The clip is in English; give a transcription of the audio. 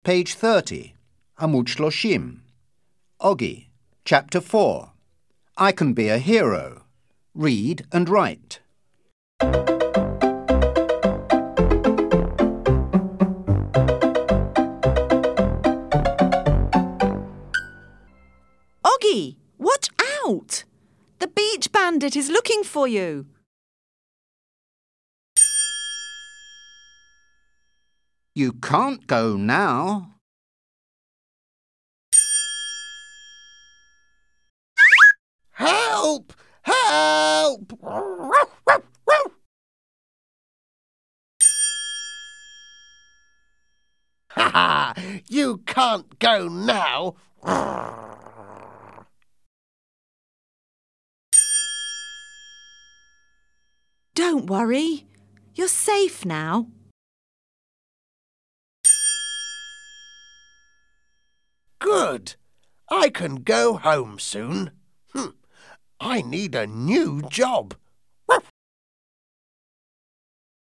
Page 30, Amud Shloshim. Ogi, Chapter 4. I can be a hero. Read and write. Ogi, watch out! The beach bandit is looking for you. You can't go now. Help! Help! Ha ha! You can't go now. Don't worry, you're safe now. Good. I can go home soon. I need a new job.